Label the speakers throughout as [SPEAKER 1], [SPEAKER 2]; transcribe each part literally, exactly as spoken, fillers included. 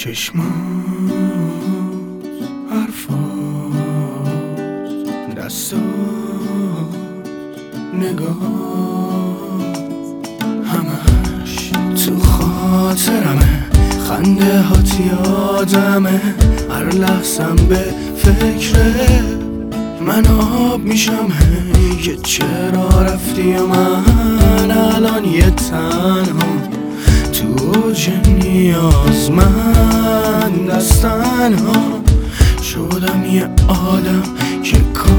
[SPEAKER 1] چشمات، حرفات، دستات، نگاه، همش تو خاطرمه، خنده هات یادمه، هر لحظم به فکره من آب میشم. هی چرا رفتی و من الان یه تنها تو اوج نیاز، من دستنها شدم. یه آدم که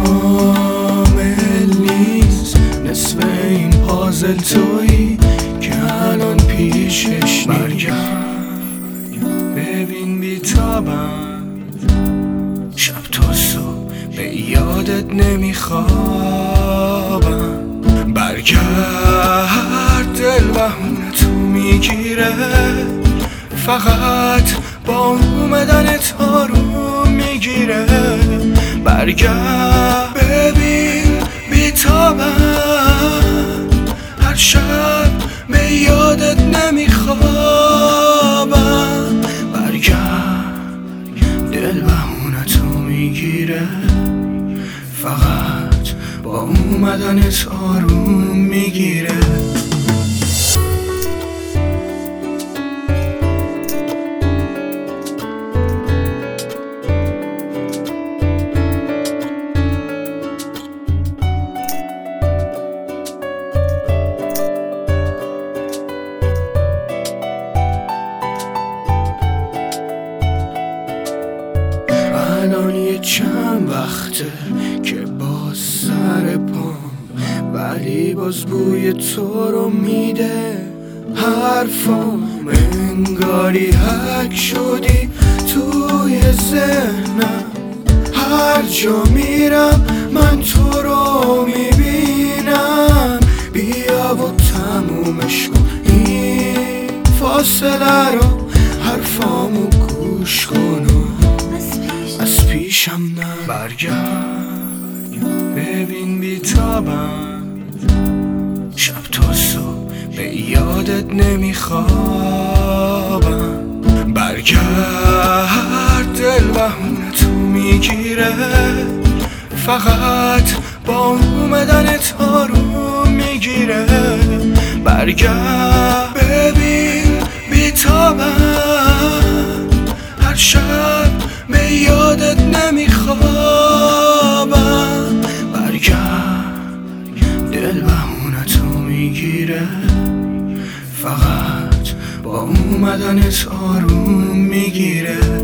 [SPEAKER 1] کامل نیست، نصف این پازل تویی که الان پیشش. برگرد ببین بیتابم، شب تا صبح به یادت نمیخوابم. برگرد دل بهونه تو میگیره، فقط با اومدن تارو میگیره. برگرد ببین بیتابم، هر شب به یادت نمیخوابم. برگرد دل بهونه تو میگیره، فقط با اومدن آروم میگیره. الان یه چند وقته که باز سر پام، ولی باز بوی تو رو میده حرفام. انگاری حک شدی توی ذهنم، هر جا میرم من تو رو میبینم. بیا و تمومش کن این فاصله رو، حرفامو گوش کن از پیشم نه. برگرد ببین بیتابم، شب تا صبح به یادت نمیخوابم. برگرد دل بهونه تو میگیره، فقط با اومدن تارو میگیره. برگرد ببین بیتابم، هر شب به یادت نمیخوابم. برگرد دل بهونه تو میگیره، فقط با اومدن آروم میگیره.